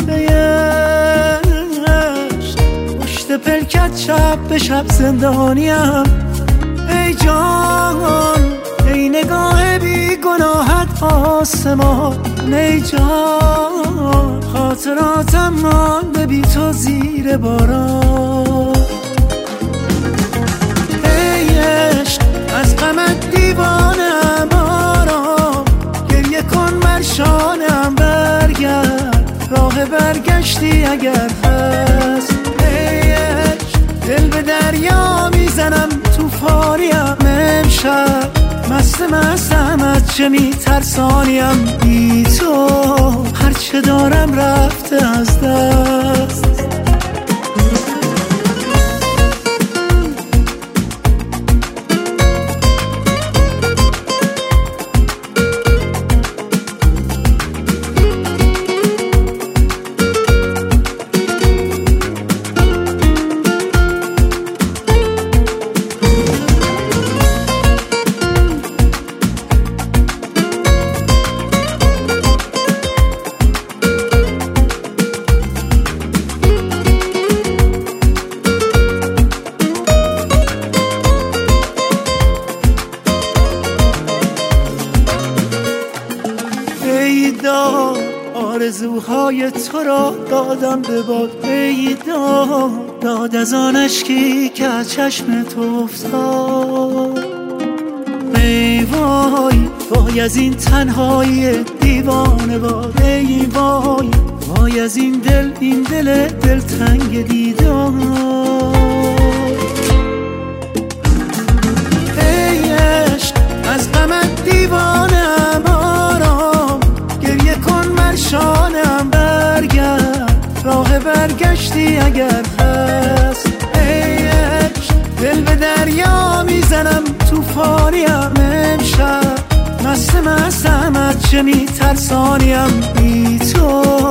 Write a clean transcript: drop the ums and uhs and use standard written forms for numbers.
پشت پلکت شب به شب زندانیم. ای جان ای نگاه بی گناهت آسمان، ای جان خاطراتم مانده بی تو زیر باران. ای عشق از غمت دیوانم آرام، گریه کن بر شانم برگرد، راه برگشتی اگر هست. ای عشق دل به دریا میزنم توفانیم، امشب مستم از چه میترسانیم. بی تو هرچه دارم رفته از دست. آرزوهای تو را دادم به باد، ای داد از آن اشکی که از چشم تو افتاد. ای وای از این تنهایی دیوانه باد، ای وای از این دل دلتنگ دیدار. ای عشق از غمت دیوانم آرام، گریه کن بر شانم برگرد، راه برگشتی اگر هست. ای عشق دل به دریا میزنم توفانیم، امشب مستم از چه میترسانیم. بی تو